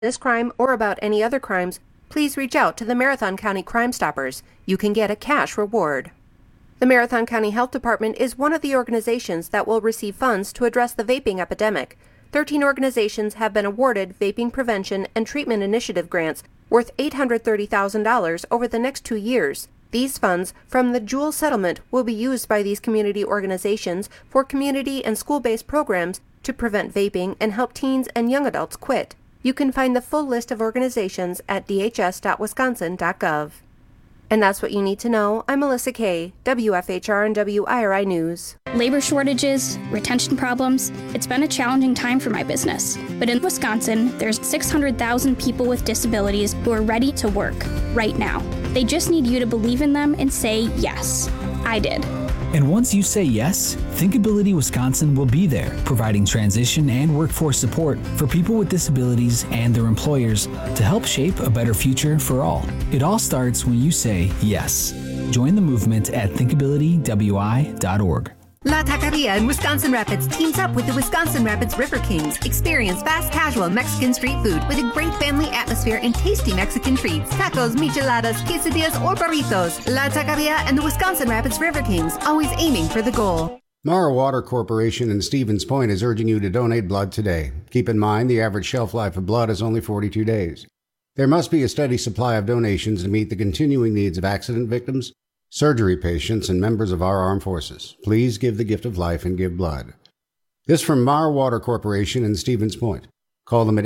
this crime or about any other crimes, please reach out to the Marathon County Crime Stoppers. You can get a cash reward. The Marathon County Health Department is one of the organizations that will receive funds to address the vaping epidemic. 13 organizations have been awarded Vaping Prevention and Treatment Initiative grants worth $830,000 over the next 2 years. These funds from the Jewel settlement will be used by these community organizations for community and school-based programs to prevent vaping and help teens and young adults quit. You can find the full list of organizations at dhs.wisconsin.gov. And that's what you need to know. I'm Melissa Kay, WFHR and WIRI News. Labor shortages, retention problems, it's been a challenging time for my business. But in Wisconsin, there's 600,000 people with disabilities who are ready to work right now. They just need you to believe in them and say yes. I did. And once you say yes, Thinkability Wisconsin will be there, providing transition and workforce support for people with disabilities and their employers to help shape a better future for all. It all starts when you say yes. Join the movement at thinkabilitywi.org. La Taqueria in Wisconsin Rapids teams up with the Wisconsin Rapids River Kings. Experience fast casual Mexican street food with a great family atmosphere and tasty Mexican treats. Tacos, micheladas, quesadillas, or burritos. La Taqueria and the Wisconsin Rapids River Kings, always aiming for the goal. Mara Water Corporation in Stevens Point is urging you to donate blood today. Keep in mind the average shelf life of blood is only 42 days. There must be a steady supply of donations to meet the continuing needs of accident victims, surgery patients, and members of our armed forces. Please give the gift of life and give blood. This from Mara Water Corporation in Stevens Point. Call them at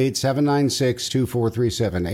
888-796-2437,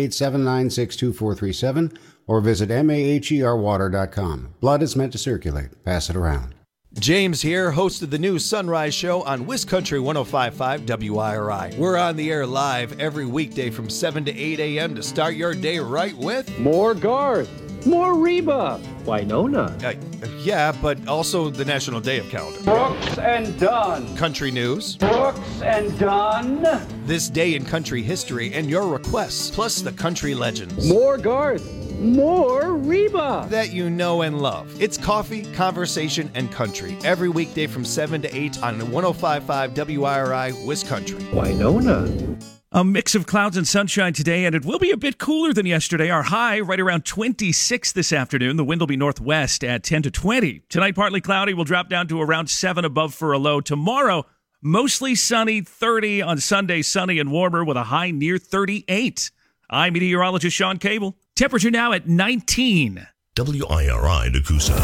888-796-2437, or visit maherwater.com. Blood is meant to circulate. Pass it around. James here, host of the new Sunrise Show on WisCountry 105.5 WIRI. We're on the air live every weekday from 7 to 8 a.m. to start your day right with more Garth, more Reba, Winona. Yeah, but also the National Day of Calendar. Brooks and Dunn. Country news. Brooks and Dunn. This day in country history and your requests, plus the country legends. More Garth. More Reba that you know and love. It's coffee, conversation, and country every weekday from 7 to 8 on 105.5 WIRI WisCountry. Winona. A mix of clouds and sunshine today, and it will be a bit cooler than yesterday. Our high right around 26 this afternoon. The wind will be northwest at 10 to 20. Tonight, partly cloudy. Will drop down to around 7 above for a low. Tomorrow, mostly sunny, 30 on Sunday, sunny and warmer with a high near 38. I'm meteorologist Sean Cable. Temperature now at 19. WIRI Nakusa.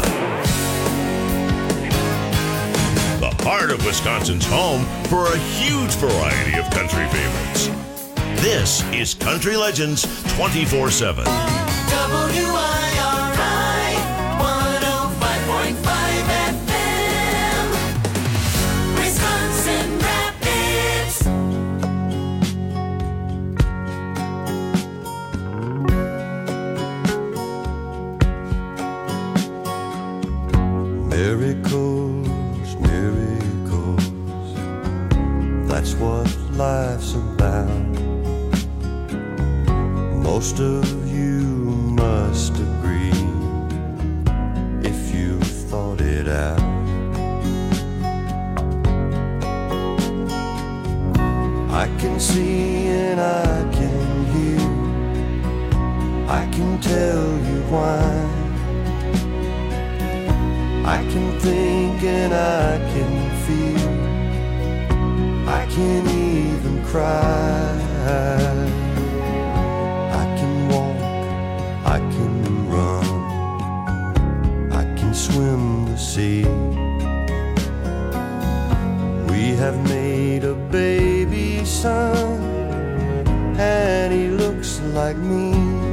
The heart of Wisconsin's home for a huge variety of country favorites. This is Country Legends 24/7. WIRI 105.5 FM. Wisconsin Rapids. Miracles, miracles, that's what life's about. Most of you must agree if you thought it out. I can see and I can hear, I can tell you why. I can think and I can feel, I can even cry. I can walk, I can run, I can swim the sea. We have made a baby son, and he looks like me.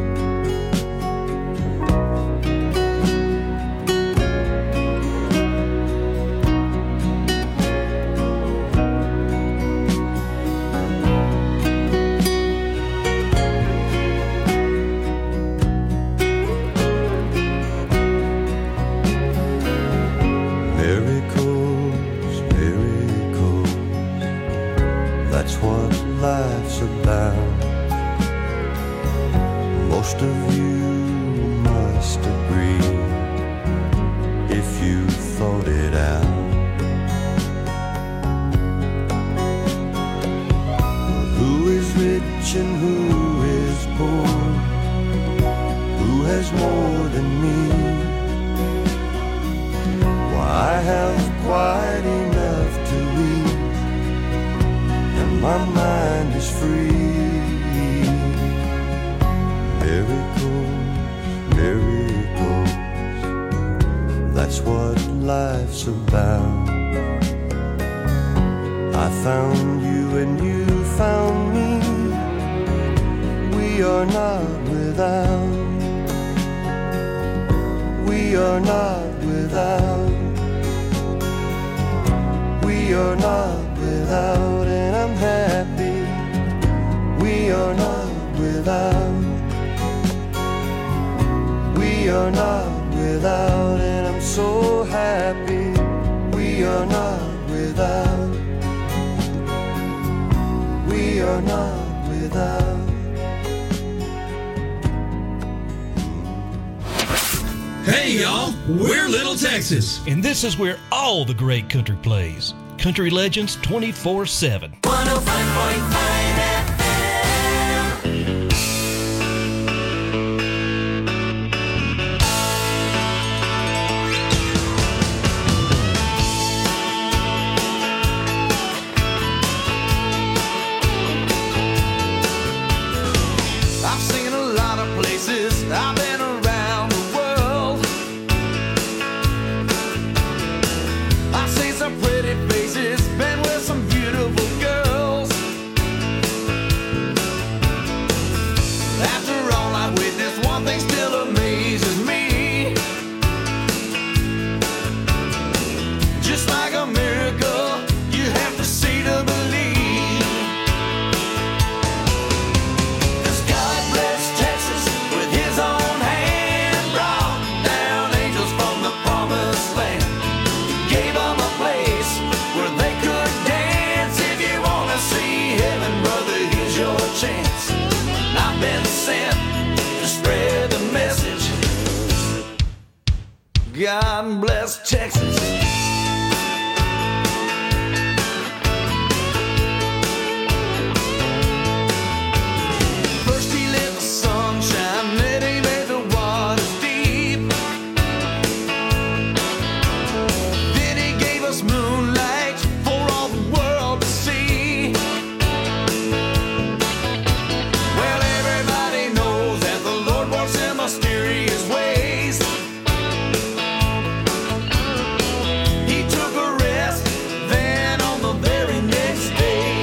Life's about. Most of you must agree if you thought it out. Who is rich nation who is poor, who has more than me. Why, I have quite enough to eat, and my mind is free. Miracles, miracles, that's what life's about. I found you and you found me. We are not without. We are not without. We are not without, and I'm happy. We are not without. We are not without, and I'm so happy. We are not without. We are not without. Hey y'all, we're Little Texas, and this is where all the great country plays. Country Legends 24/7. 105.5 FM. I've seen a lot of places. I've been around the world. I've seen some pretty faces, been with some beautiful girls. After all I witnessed, one thing still amazes me. Just like a miracle, you have to see to believe. 'Cause God bless Texas with his own hand, brought down angels from the promised land. Gave them a place where they could dance. If you want to see heaven, brother, here's your chance. I've been sent to spread the message. God bless Texas. First he lit the sunshine, then he made the waters deep. Then he gave us moonlight for all the world to see. Well, everybody knows that the Lord works in mysterious ways. He took a rest, then on the very next day.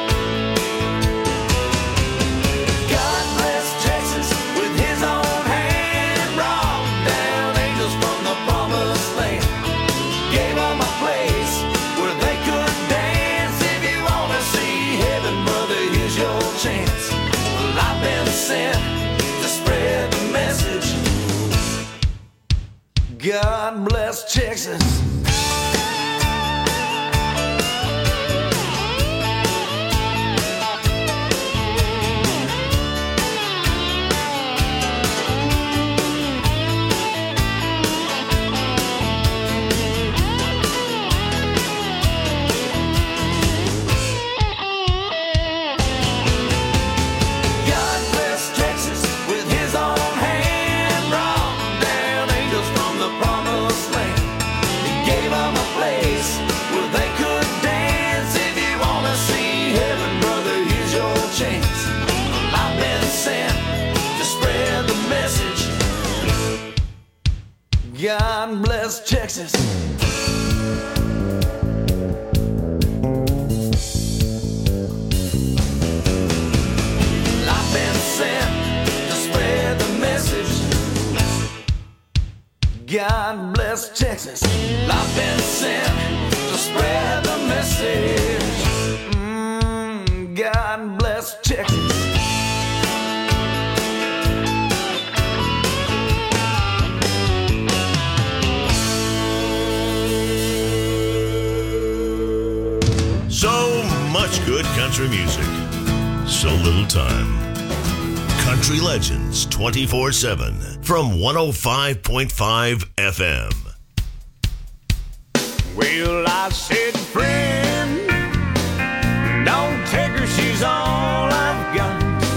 God bless Texas with his own hand, brought down angels from the promised land. Gave them a place where they could dance. If you want to see heaven, brother, here's your chance. Well, I've been sent to spread the message. God bless Texas. God bless Texas with his own hand, brought down angels from the promised land. He gave them a place where they could dance. If you want to see heaven, brother, here's your chance. I've been sent to spread the message. God bless Texas. I've been sent to spread the message. God bless Texas. I've been sent to spread the message. God bless Texas. So much good country music, so little time. Country Legends 24/7 from 105.5 FM. Well, I said, friend, don't take her, she's all I've got.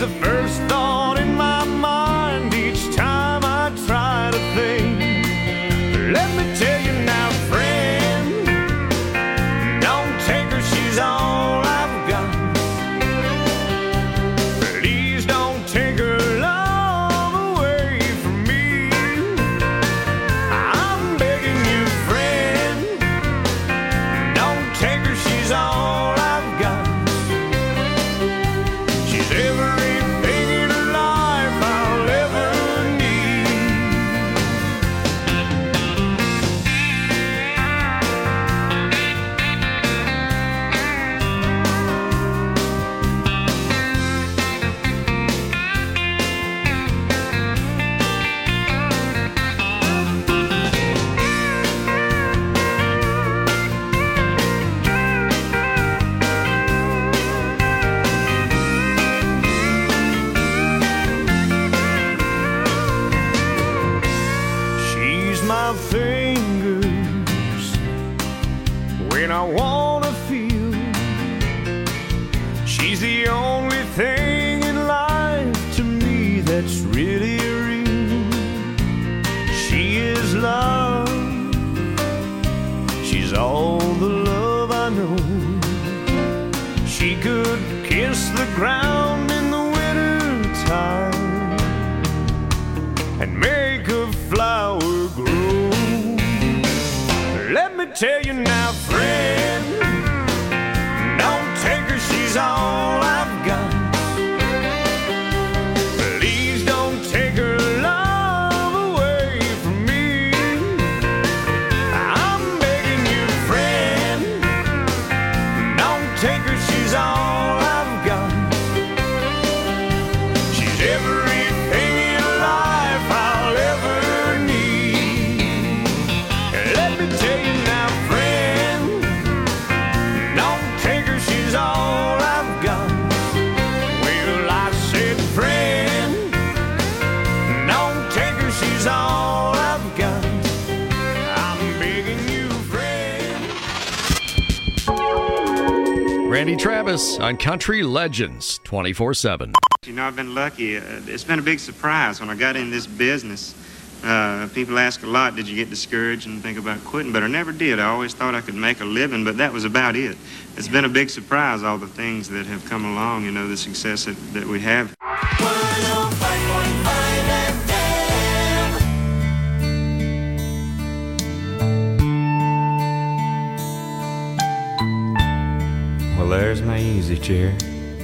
the first thought in my mind each time I try to think. Let me tell you now, friend, don't take her, she's all I've got. Please don't take her love away from me. I'm begging you, friend, don't take her, she's all I've got. She's everything in life I'll ever need. She's my fingers when I wanna feel. She's the only thing in life to me that's really real. She is love. She's all the love I know. She could kiss the ground in the winter time and make a flower grow. Let me tell you now, friend, don't take her, she's all I've got. Please don't take her love away from me. I'm begging you, friend, don't take her, she's all I've got. She's everything in life I'll ever need. Let me tell you now, friend, don't take her, she's all I've got. Well, I said, friend, don't take her, she's all I've got. I'm begging you, friend. Randy Travis on Country Legends 24/7. You know, I've been lucky. It's been a big surprise when I got in this business. People ask a lot, did you get discouraged and think about quitting? But I never did. I always thought I could make a living, but that was about it. It's been a big surprise, all the things that have come along, you know, the success that we have. 105.5 FM. Well, there's my easy chair,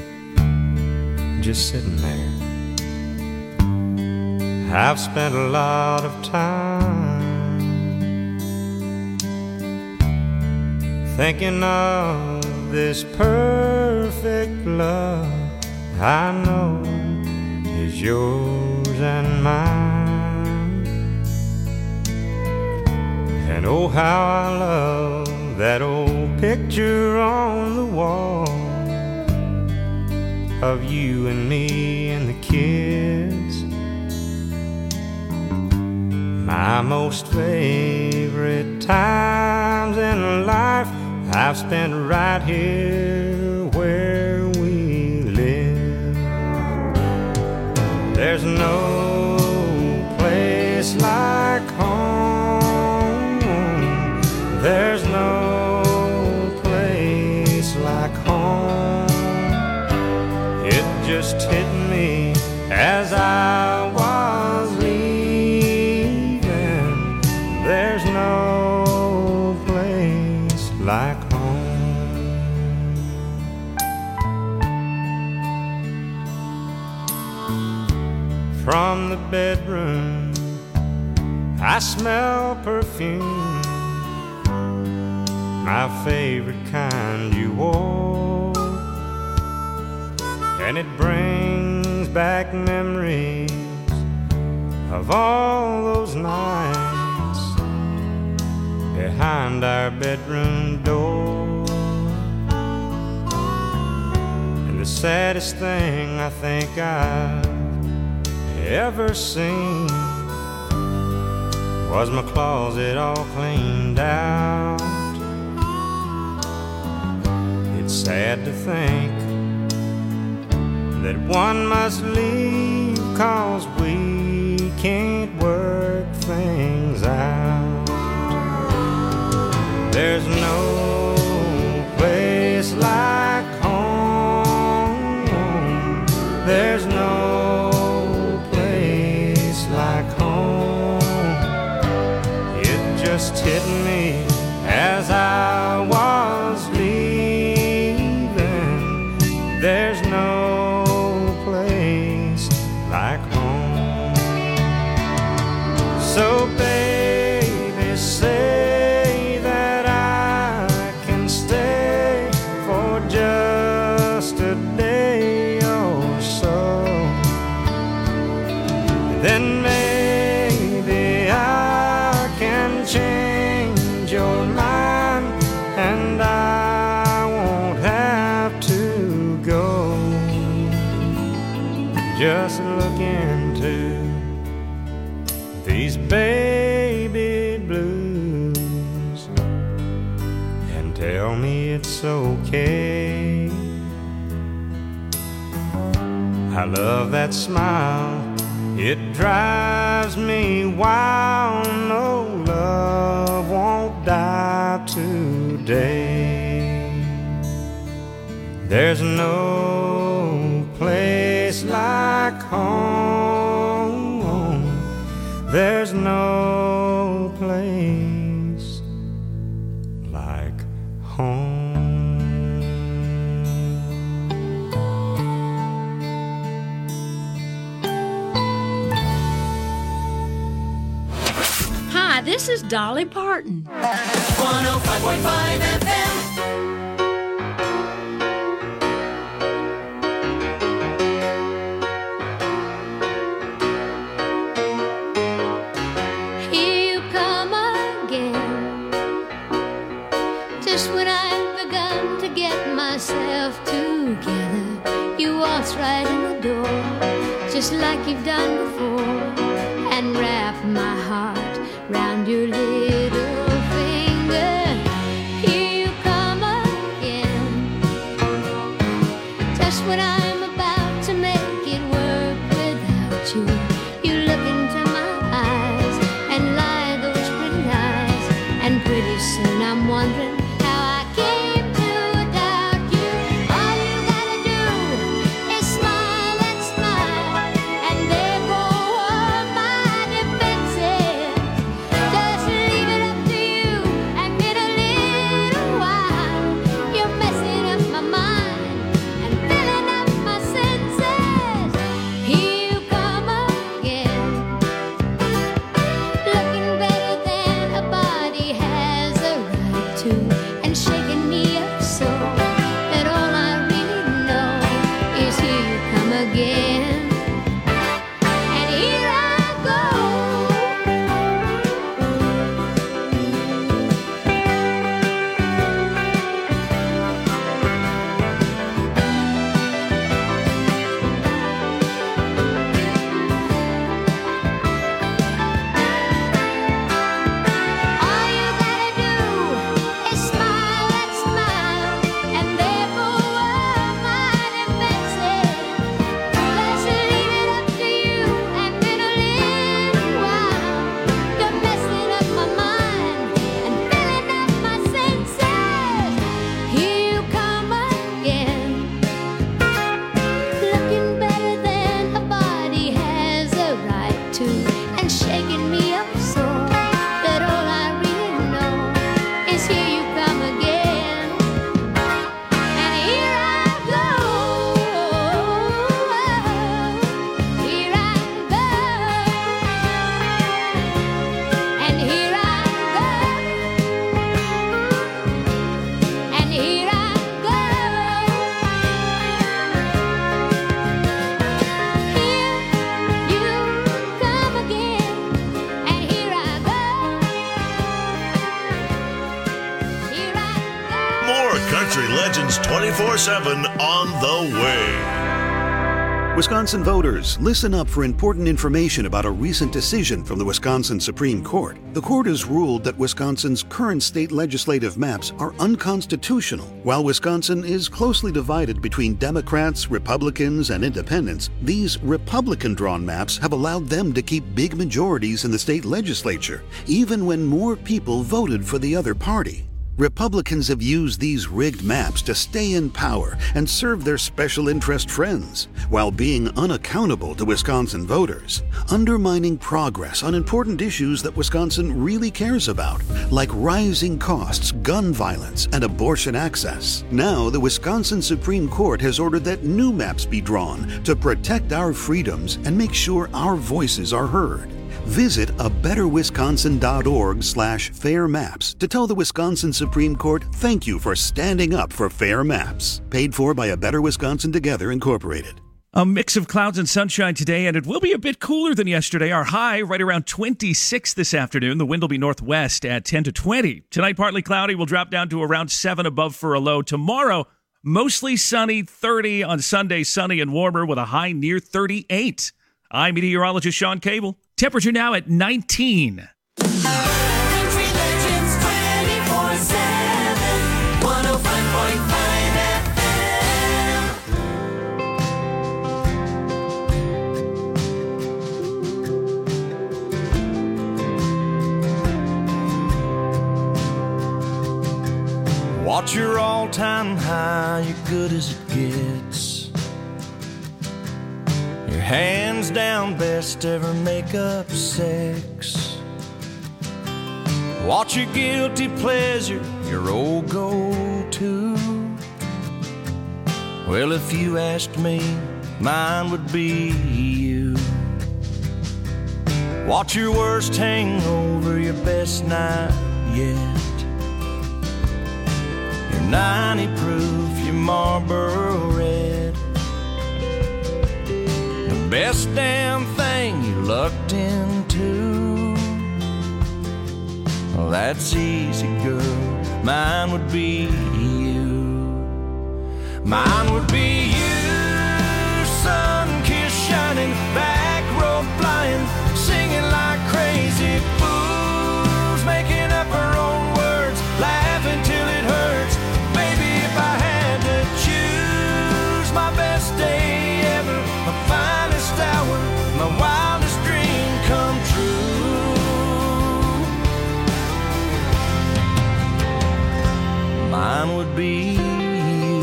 just sitting there. I've spent a lot of time thinking of this perfect love I know is yours and mine. And oh, how I love that old picture on the wall of you and me and the kids. My most favorite times in life I've spent right here where we live. There's no place like home. There's no place like home. It just hit me as I was leaving. There's no place like home. From the bedroom I smell perfume, my favorite kind you wore, and it brings back memories of all those nights behind our bedroom door. And the saddest thing I think I've ever seen was my closet all cleaned out. It's sad to think that one must leave 'cause we can't work things out. There's no place like home. There's no place like home. It just hit me as I was leaving. There's no place like home. So baby, say that I can stay for just a day or so. Then maybe I can change your mind and I won't have to go. Just look into these baby blues and tell me it's okay. I love that smile, it drives me wild. No, love won't die today. There's no place like home. There's no place like home. Hi, this is Dolly Parton. 105.5 FM. Here you come again, just when I've begun to get myself together. You waltz right in the door, just like you've done before, and wrap my heart round your little finger. Here you come again, just when I'm about to make it work without you. You look into my eyes and lie those pretty lies, and pretty soon I'm wondering how I came to doubt you. All you gotta do is smile and smile, and there go all my defenses. Just leave it up to you, and in a little while you're messing up my mind and filling up my senses. Here you come again, looking better than a body has a right to, and shaking me up so that all I really know is here you come again. And here I go. All you gotta do is smile and smile, and there go all my defenses. Just leave it up to you, and in a little while you're messing up my mind and filling up my senses. Here you come again, looking better than a body has a right to, and shaking me up so that all I really know is here you come again. And here I go, here I go, and here I go, and here I go. Here you come again, and here I go, here I More Country Legends 24/7 on the way. Wisconsin voters, listen up for important information about a recent decision from the Wisconsin Supreme Court. The court has ruled that Wisconsin's current state legislative maps are unconstitutional. While Wisconsin is closely divided between Democrats, Republicans, and independents, these Republican-drawn maps have allowed them to keep big majorities in the state legislature, even when more people voted for the other party. Republicans have used these rigged maps to stay in power and serve their special interest friends, while being unaccountable to Wisconsin voters, undermining progress on important issues that Wisconsin really cares about, like rising costs, gun violence, and abortion access. Now, the Wisconsin Supreme Court has ordered that new maps be drawn to protect our freedoms and make sure our voices are heard. Visit abetterwisconsin.org/fair maps to tell the Wisconsin Supreme Court thank you for standing up for fair maps. Paid for by A Better Wisconsin Together, Incorporated. A mix of clouds and sunshine today, and it will be a bit cooler than yesterday. Our high right around 26 this afternoon. The wind will be northwest at 10 to 20. Tonight, partly cloudy. Will drop down to around 7 above for a low. Tomorrow, mostly sunny, 30. On Sunday, sunny and warmer with a high near 38. I'm meteorologist Sean Cable. Temperature now at 19. Country Legends 24/7, 105.5 FM. Watch your all-time high, you're good as it gets. Your hands down best ever make-up sex. Watch your guilty pleasure, your old go-to. Well, if you asked me, mine would be you. Watch your worst hangover, your best night yet. Your 90 proof, your Marlboro Red. Best damn thing you lucked into. Well, that's easy, girl. Mine would be you. Mine would be you. Sun kiss shining, back row flying, singing like crazy fools, making up our own words, laughing till it hurts. Baby, if I had to choose, my best day ever, my finest hour, my wildest dream come true. Mine would be you.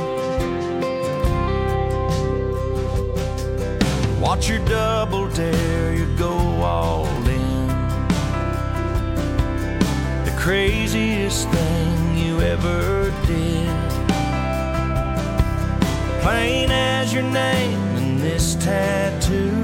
Watch your double dare, you go all in. The craziest thing you ever did. Plain as your name and this tattoo.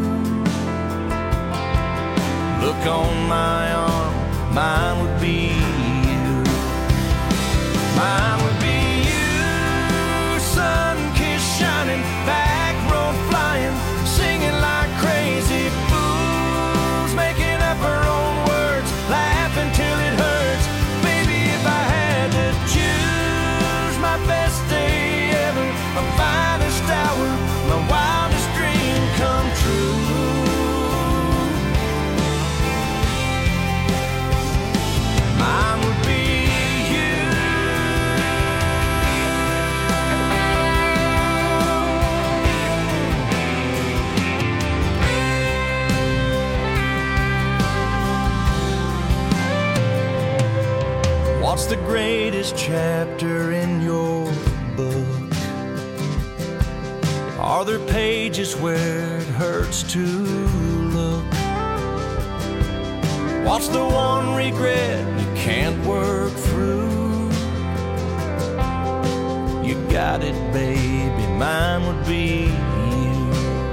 Look on my arm, mine would be you. Mine would be you. Sun kiss shining, back row flying, singing like crazy fools, making up our own words, laughing till it hurts. Baby, if I had to choose, my best day ever, my finest hour, my wildest dream come true. Mine would be you. What's the greatest chapter in your book? Are there pages where it hurts to look? What's the one regret you can't work through? You got it, baby, mine would be you.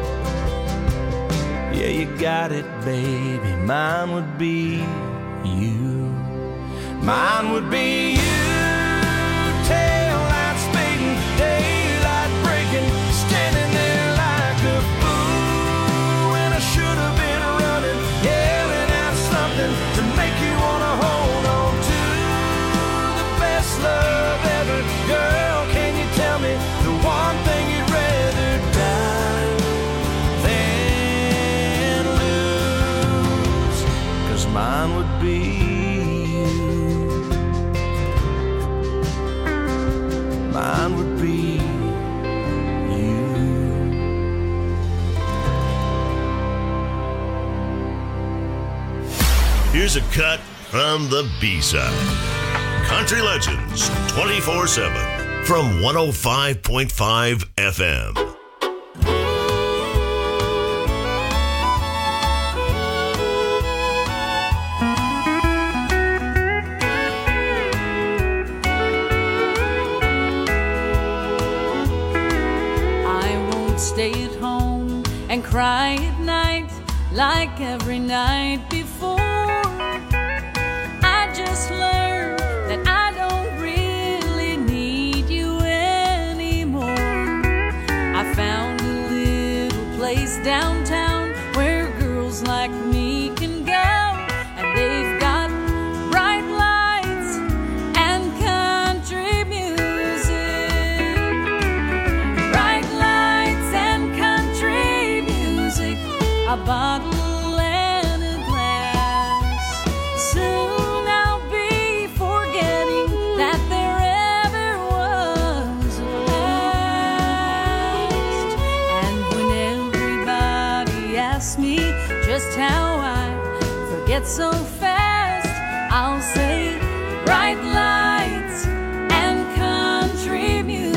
Yeah, you got it, baby, mine would be you. Mine would be you. Tail light speeding, daylight breaking, standing there like a fool when I should have been running, yelling out something to make you wanna hold on to the best love ever. Girl, can you tell me the one thing you'd rather die be you. Mine would be you. Here's a cut from the B-side. Country Legends 24/7 from 105.5 FM. Stay at home and cry at night like every night before. I just learned that I don't really need you anymore. I found a little place downtown where girls like me can go, and they've got bright lights and country music. Bright lights and country music, a bottle and a glass. Soon I'll be forgetting that there ever was a past. And when everybody asks me just how I forget so fast, I'll say bright lights and country music.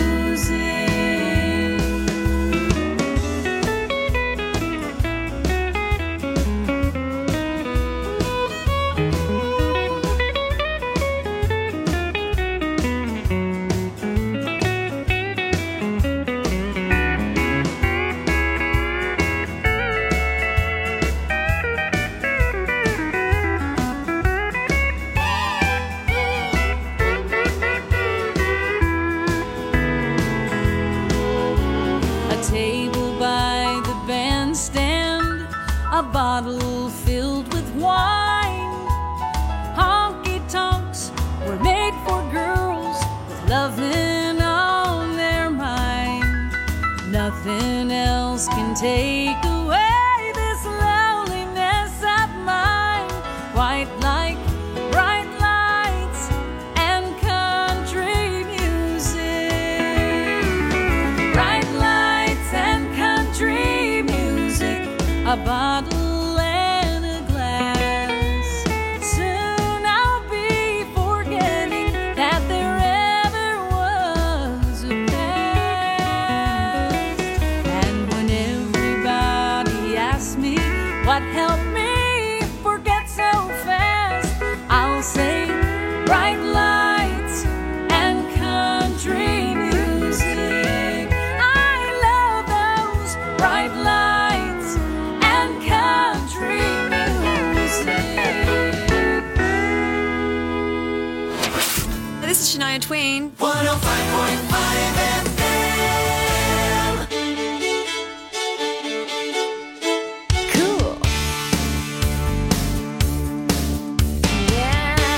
A bottle filled with wine. Honky-tonks were made for girls with loving on their mind. Nothing else can take away this loneliness of mine. Quite like bright lights and country music. Bright lights and country music, a bottle and a glass. Soon I'll be forgetting that there ever was a past. And when everybody asks me what helped me forget so fast, I'll say bright lights and country music. I love those bright lights and country music. This is Shania Twain. 105.5 FM. Cool. Yeah.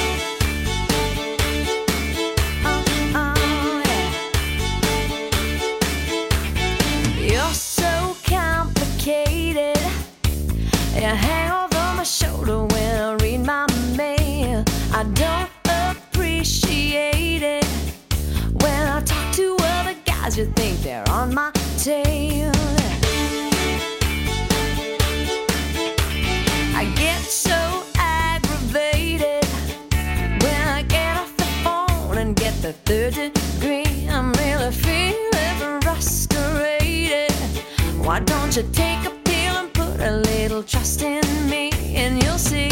Yeah. You're so complicated. You hang over my shoulder when I read my mail. I don't appreciate it when I talk to other guys. You think they're on my tail. I get so aggravated when I get off the phone and get the third degree. I'm really feeling frustrated. Why don't you take a pill and put a little trust in me, and you'll see.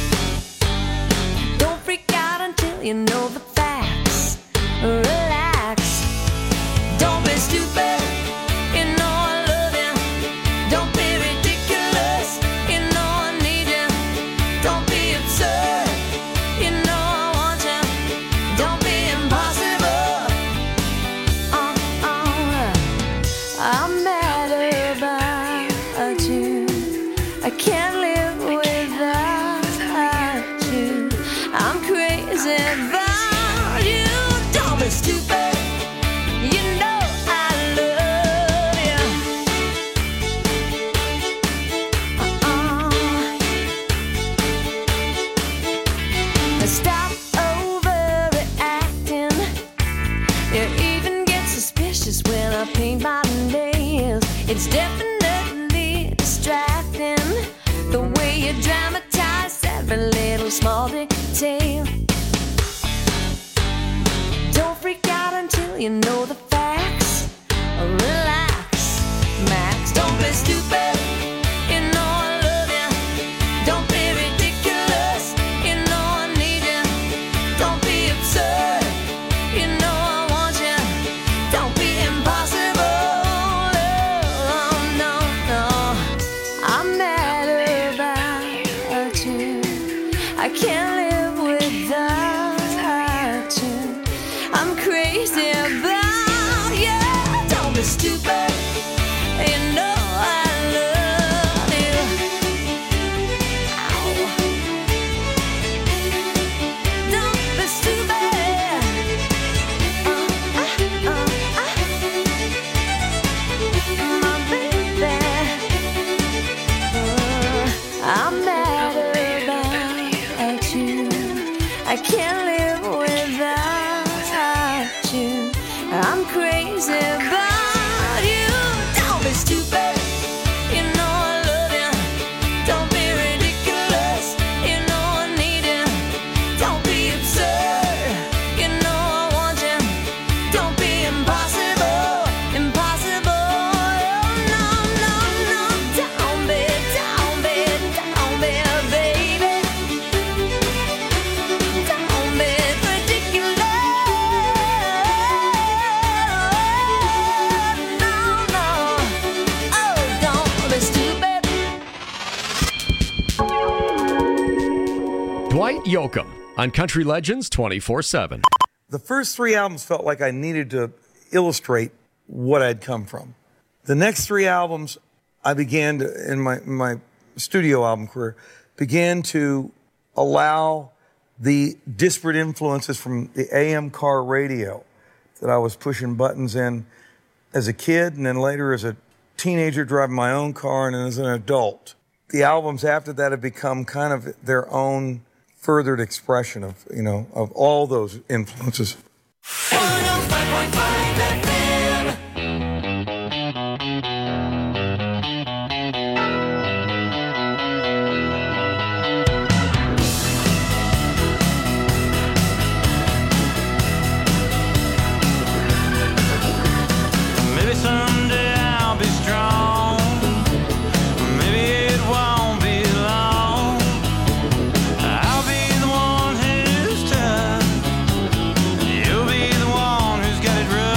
Don't freak out until you know the facts. Relax. Don't be stupid. You know I love you. Don't be ridiculous. You know I need you. Don't be absurd. You know I want you. Don't be impossible. I'm mad about you. I can't live without you. I'm crazy about you. Don't be stupid. You know I love you. definitely distracting. The way you dramatize every little small detail. Don't freak out until you know the facts. Relax, Max. Don't be stupid. You know I love you. Don't be ridiculous. You know I need you. Don't be absurd. You know I want you. Don't be impossible. Oh, no, no. I'm mad about you. I can't live without you. I'm crazy about you. Don't be stupid. You know I love you. Ow. Don't be stupid. My baby. I'm mad about you. I can't live without you. I'm crazy about you. Don't be stupid. You know I love you. Don't be ridiculous. You know I need you. Don't be absurd. You know I want you. Don't be impossible. Impossible. Oh, no, no, no. Don't be, baby. Don't be ridiculous. No, no. Oh, don't be stupid. Dwight Yoakam on Country Legends 24/7. The first three albums felt like I needed to illustrate what I'd come from. The next three albums, I began to, in my studio album career, began to allow the disparate influences from the AM car radio that I was pushing buttons in as a kid, and then later as a teenager driving my own car, and then as an adult. The albums after that have become kind of their own furthered expression of, you know, of all those influences. 105.5 FM. Maybe someday I'll be strong. Maybe it won't be long. I'll be the one who's tough. You'll be the one who's got it rough.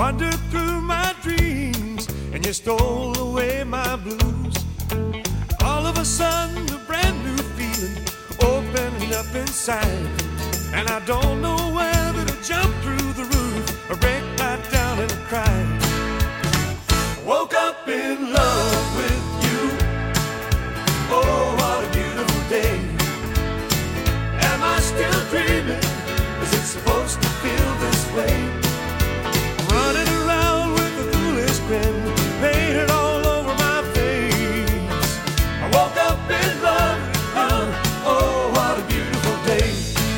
wandered through my dreams, and you stole away my blues. All of a sudden, a brand new feeling opened up inside, and I don't know whether to jump through the roof or break right down and cry. I woke up in love with you. Oh, what a beautiful day. Am I still dreaming? Is it supposed to feel this way? Running around with a foolish grin painted all over my face. I woke up in love with you. Oh, what a beautiful day.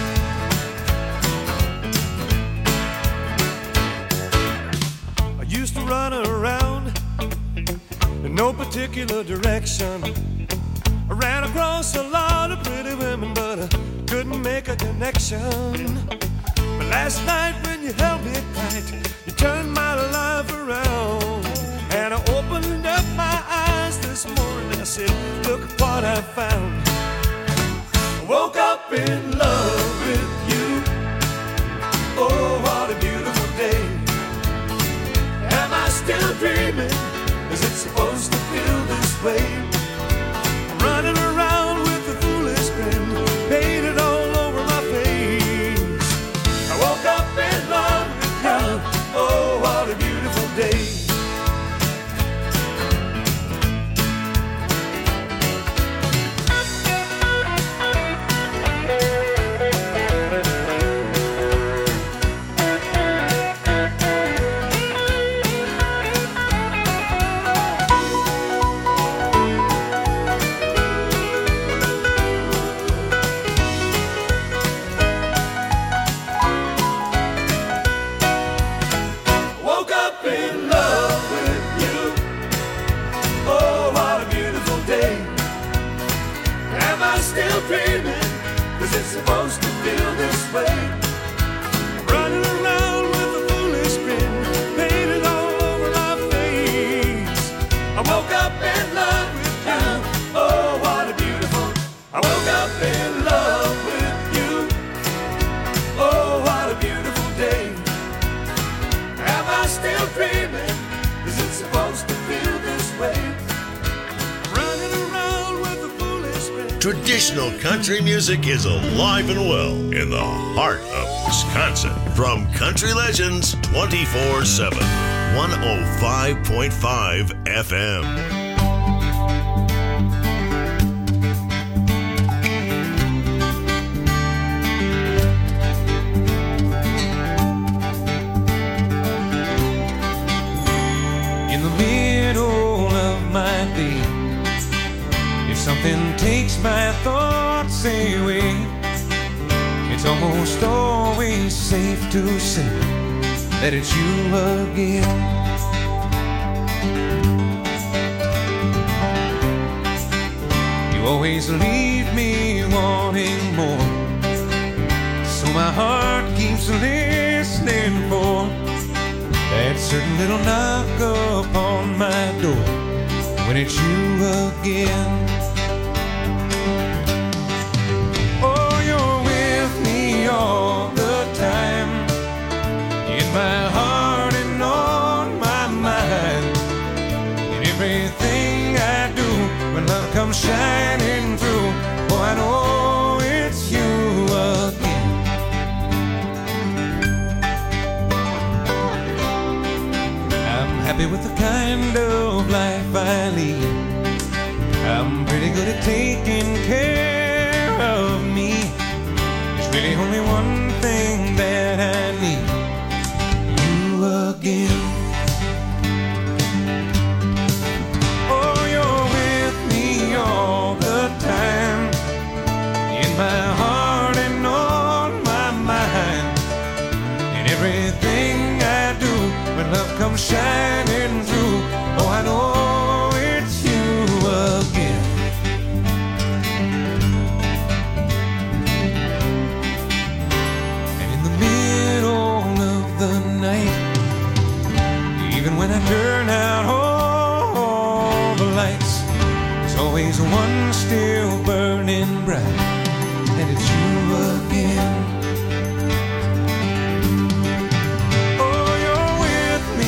I used to run around in no particular direction. I ran across a lot of pretty women, but I couldn't make a connection. But last night when you held me tight, you turned my life around. And I opened up my eyes this morning and I said, look what I found. I woke up in love with you. Oh, what a beautiful day. Am I still dreaming? Is it supposed to feel this way? Running around with a foolish grin painted all over my face. I woke up in love with you. Oh, what a beautiful day. Is it supposed to feel this way? Running around with a foolish grin painted all over my face. I woke up in love with you. Oh, what a beautiful. I woke up in love with you. Oh, what a beautiful day. Am I still dreaming? Is it supposed to feel this way? Traditional country music is alive and well in the heart of Wisconsin. From Country Legends 24/7, 105.5 FM. In the middle of my day, if something takes my thoughts away, it's almost always safe to say that it's you again. You always leave me wanting more, so my heart keeps listening for that certain little knock upon my door when it's you again. All the time, in my heart and on my mind, in everything I do, when love comes shining through, oh, I know it's you again. I'm happy with the kind of life I lead. I'm pretty good at taking care of me. Really only one thing that I need, you again. Oh, you're with me all the time, in my heart and on my mind, in everything I do, when love comes shining through, oh, I know it's you again. Even when I turn out all the lights, there's always one still burning bright, and it's you again. Oh, you're with me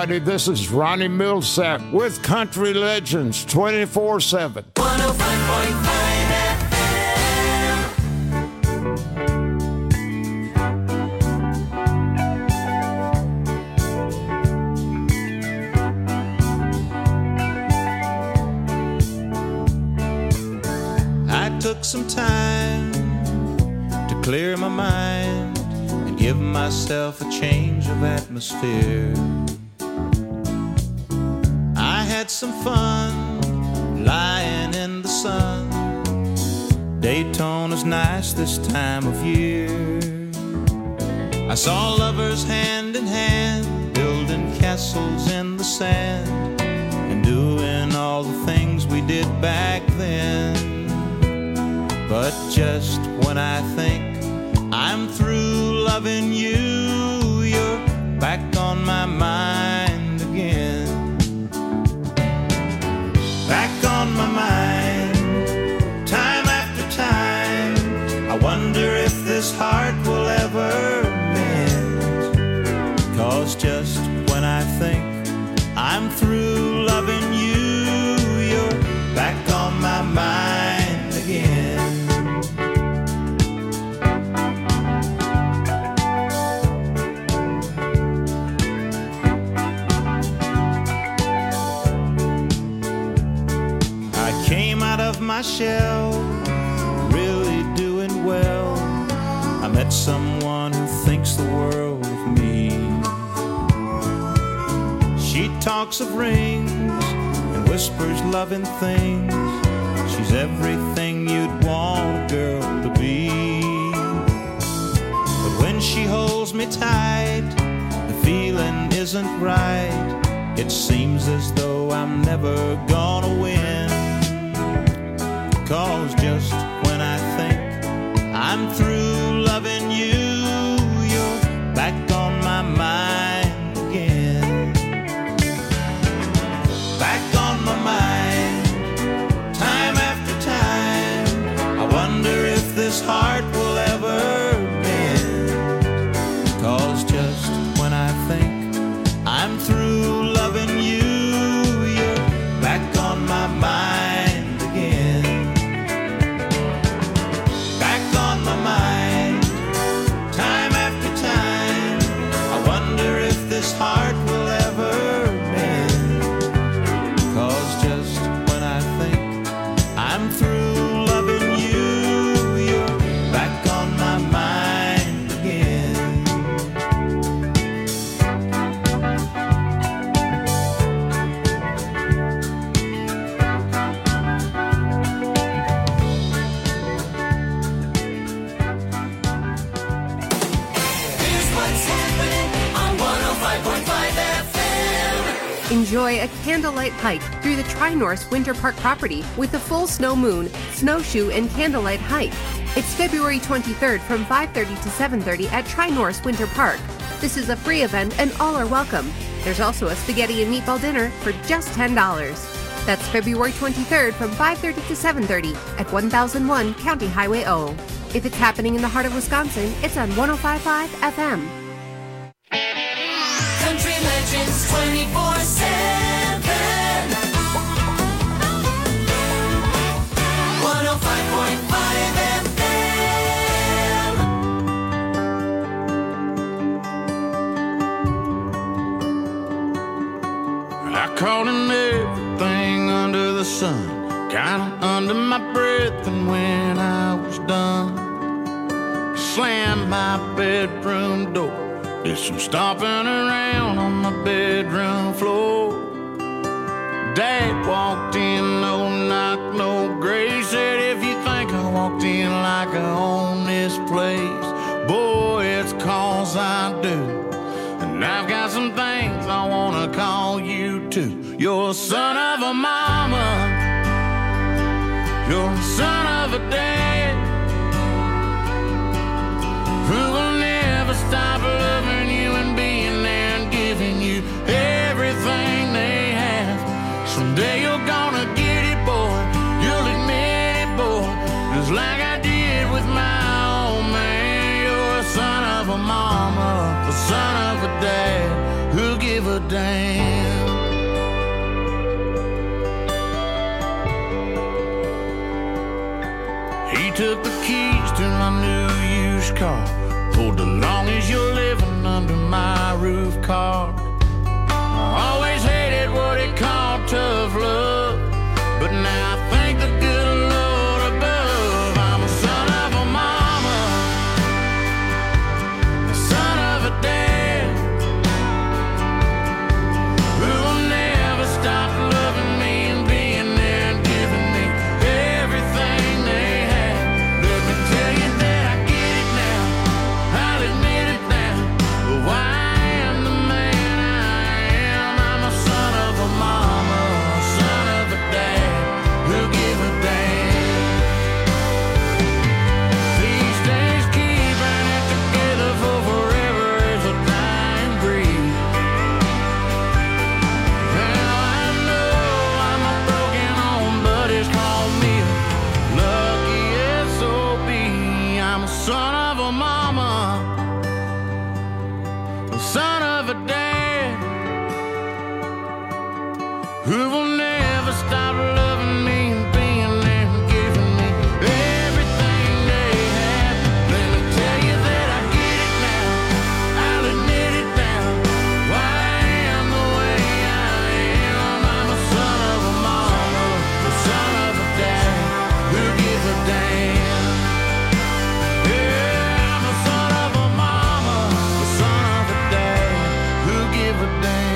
everybody. This is Ronnie Millsap with Country Legends 24/7. 105.5 I took some time to clear my mind and give myself a change of atmosphere. I had some fun lying in the sun. Daytona's nice this time of year. I saw lovers hand in hand, building castles in the sand, and doing all the things we did back then. But just when I think I'm through loving you, you're back on my mind again. Back on my mind, time after time. I wonder if this heart will ever mend. 'Cause just when I think I'm through loving you, you're back on my mind again. My shell, really doing well. I met someone who thinks the world of me. She talks of rings and whispers loving things. She's everything you'd want a girl to be. But when she holds me tight, the feeling isn't right. It seems as though I'm never gonna win. 'Cause just when I think I'm through loving you, you're back on my mind again. Back on my mind, time after time. I wonder if this heart will ever mend. 'Cause just when I think I'm through loving you, you're back on my mind. This heart will ever mend. 'Cause just when I think I'm through loving you, you're back on my mind again. Here's what's happening on 105.5 FM. Enjoy a candlelight hike through the Tri-Norse Winter Park property with a full snow moon, snowshoe, and candlelight hike. It's February 23rd from 5:30 to 7:30 at Tri-Norse Winter Park. This is a free event and all are welcome. There's also a spaghetti and meatball dinner for just $10. That's February 23rd from 5:30 to 7:30 at 1001 County Highway O. If it's happening in the heart of Wisconsin, it's on 105.5 FM. Country Legends 24/7. 105.5 FM. I caught in everything under the sun, kinda under my breath, and when I was done, slammed my bedroom door. Did some stomping around on my bedroom floor. Dad walked in, no knock, no grace. Said, if you think I walked in like I own this place, boy, it's 'cause I do. And I've got some things I wanna call you to. You're a son of a mama, you're a son of a dad, who will never stop loving you and being there and giving you everything they have. Someday you're gonna get it, boy, you'll admit it, boy, just like I did with my old man. You're a son of a mama, a son of a dad, who'll give a damn. He took the keys to my new used car, pulled the long as you're living under my roof card. I always hated what he called tough love, but now I thank the good Lord above. I'm a son of a mama, a son of a dad, who will never stop loving me and being there and giving me everything they had. Let me tell you that I get it now, I'll admit it now, but why I am the man I am. I'm a son of a mama, a son of a dad, who give a damn. These days keeping it together for forever is a dying breed. Now I know I'm a broken home, but it's called me a lucky SOB. I'm a son of a mama, a son of a dad, who will never stop loving me and being there and giving me everything they have. Let me tell you that I get it now, I'll admit it now, why I am the way I am. I'm a son of a mama, a son of a dad, who give a damn. Yeah, I'm a son of a mama, a son of a dad, who give a damn.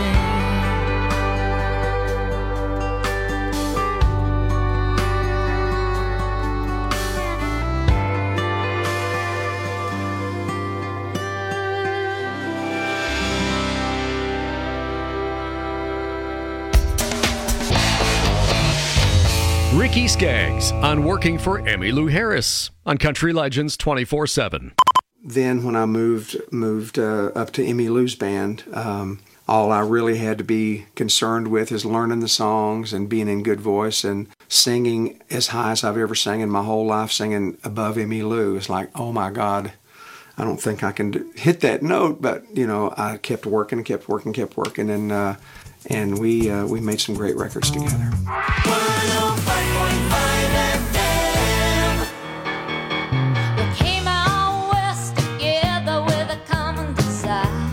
Ricky Skaggs on Working for Emmylou Harris on Country Legends 24/7. Then when I moved up to Emmylou's band, all I really had to be concerned with is learning the songs and being in good voice and singing as high as I've ever sang in my whole life, singing above Emmylou. It's like, oh my God, I don't think I can hit that note, but you know, I kept working, and we made some great records together. 105.5 FM. We came out west together with a common desire.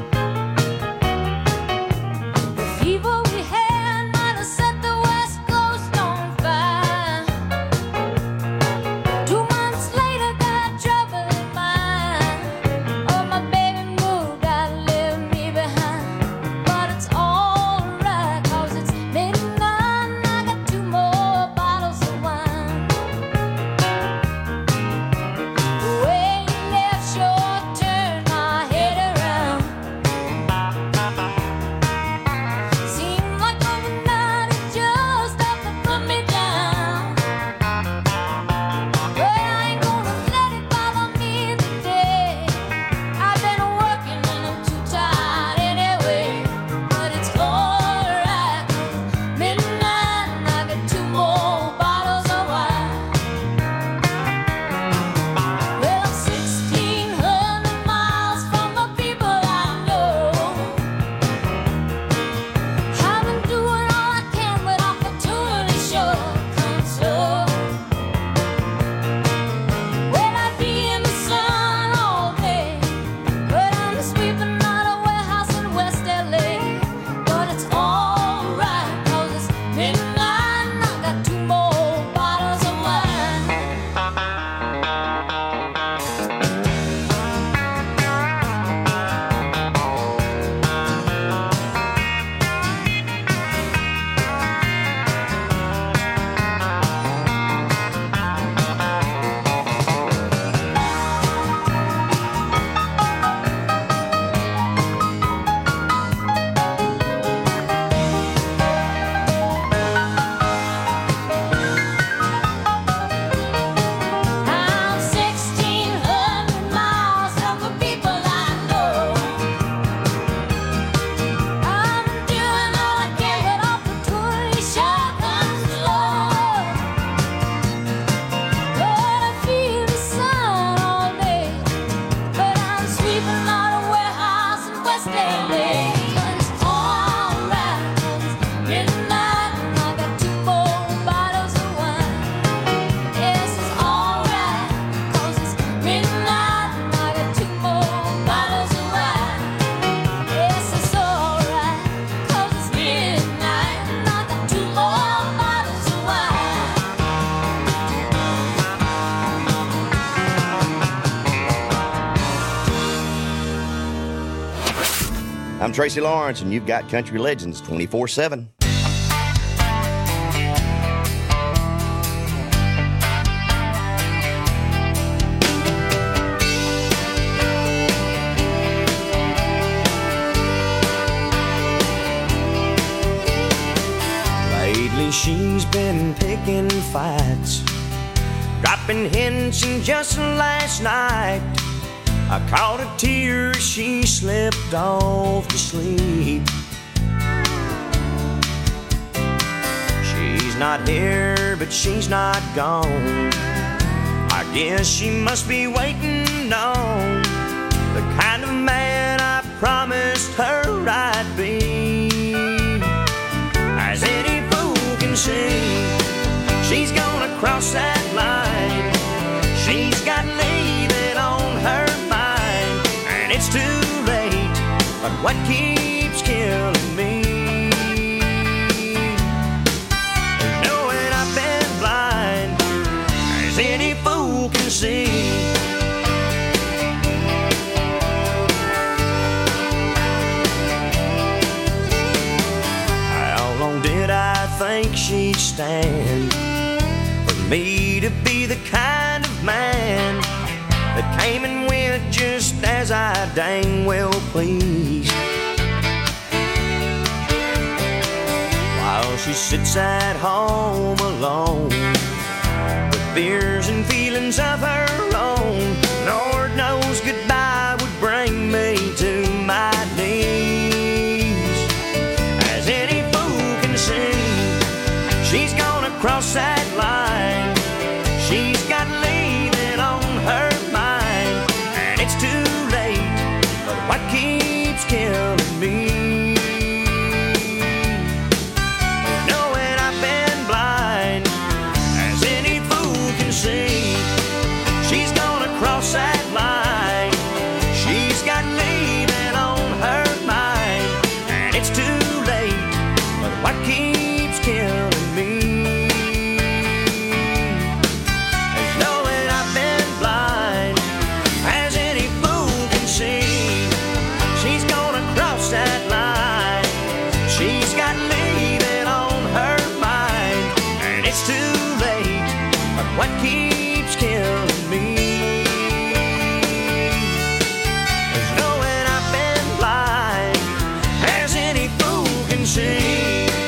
The fever we had might have set the West Coast on fire. 2 months later, got trouble in mind. Oh, my baby moved out and left me behind. But it's alright, 'cause it's midnight and I got 2 more bottles of wine. The way you left sure turned my head around. Seems Tracy Lawrence, and you've got Country Legends 24/7. Lately she's been picking fights, dropping hints, and just last night I caught a tear as she slipped off to sleep. She's not here, but she's not gone. I guess she must be waiting on the kind of man I promised her I'd be. As any fool can see, she's gonna cross that line. She's got leaving on her mind, and it's too late. But what keeps killing me is knowing I've been blind, as any fool can see. How long did I think she'd stand for me to be the kind of man that came and went just as I dang well pleased? While she sits at home alone with fears and feelings of her own, Lord knows goodbye would bring me to my knees. As any fool can see, she's gonna cross that line. She's got leaving on her mind, and it's too late. But what keeps killing me is knowing I've been blind, as any fool can see. She's gonna cross that line. She's got leaving on her mind, and it's too late. But what keeps killing me is knowing I've been blind, as any fool can see. She's gonna cross that line. She's got leaving on her mind, and it's too late. But what keeps killing me is knowing I've been blind, as any fool can see.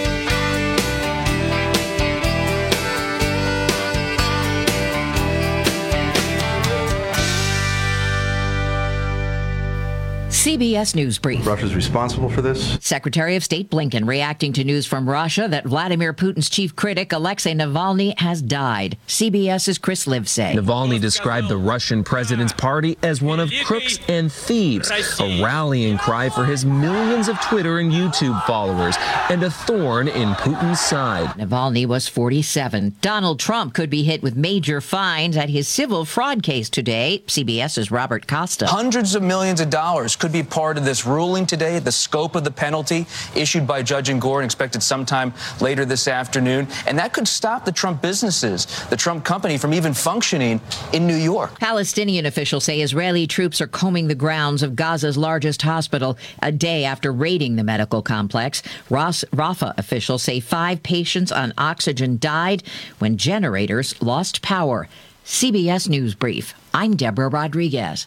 CBS News Brief. Russia's responsible for this. Secretary of State Blinken reacting to news from Russia that Vladimir Putin's chief critic, Alexei Navalny, has died. CBS's Chris Livesay. Navalny described the Russian president's party as one of crooks and thieves, a rallying cry for his millions of Twitter and YouTube followers, and a thorn in Putin's side. Navalny was 47. Donald Trump could be hit with major fines at his civil fraud case today. CBS's Robert Costa. Hundreds of millions of dollars could be part of this ruling today. The scope of the penalty issued by Judge Engoron expected sometime later this afternoon. And that could stop the Trump businesses, the Trump company, from even functioning in New York. Palestinian officials say Israeli troops are combing the grounds of Gaza's largest hospital a day after raiding the medical complex. Rafah officials say 5 patients on oxygen died when generators lost power. CBS News Brief. I'm Deborah Rodriguez.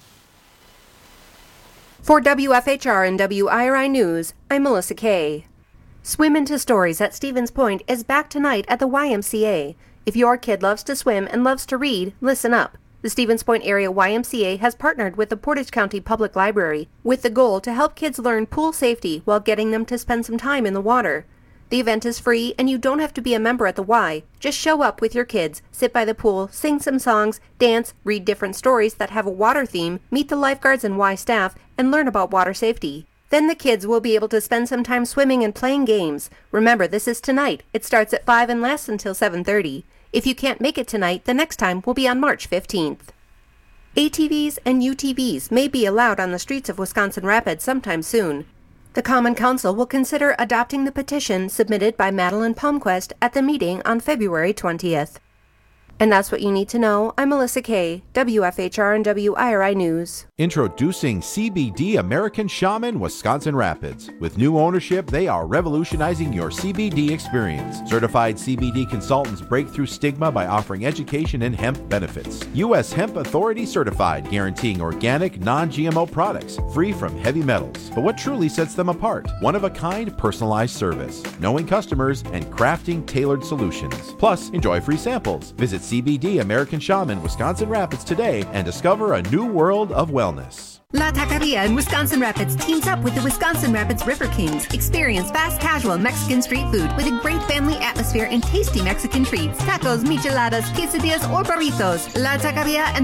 For WFHR and WIRI News, I'm Melissa Kay. Swim Into Stories at Stevens Point is back tonight at the YMCA. If your kid loves to swim and loves to read, listen up. The Stevens Point Area YMCA has partnered with the Portage County Public Library with the goal to help kids learn pool safety while getting them to spend some time in the water. The event is free and you don't have to be a member at the Y. Just show up with your kids, sit by the pool, sing some songs, dance, read different stories that have a water theme, meet the lifeguards and Y staff, and learn about water safety. Then the kids will be able to spend some time swimming and playing games. Remember, this is tonight. It starts at 5 and lasts until 7:30. If you can't make it tonight, the next time will be on March 15th. ATVs and UTVs may be allowed on the streets of Wisconsin Rapids sometime soon. The Common Council will consider adopting the petition submitted by Madeline Palmquist at the meeting on February 20th. And that's what you need to know. I'm Melissa Kay, WFHR and WIRI News. Introducing CBD American Shaman Wisconsin Rapids. With new ownership, they are revolutionizing your CBD experience. Certified CBD consultants break through stigma by offering education in hemp benefits. U.S. Hemp Authority certified, guaranteeing organic, non-GMO products, free from heavy metals. But what truly sets them apart? One-of-a-kind personalized service, knowing customers, and crafting tailored solutions. Plus, enjoy free samples. Visit CBD American Shaman Wisconsin Rapids today and discover a new world of wellness. La Taqueria in Wisconsin Rapids teams up with the Wisconsin Rapids River Kings. Experience fast, casual Mexican street food with a great family atmosphere and tasty Mexican treats. Tacos, micheladas, quesadillas, or burritos. La Taqueria and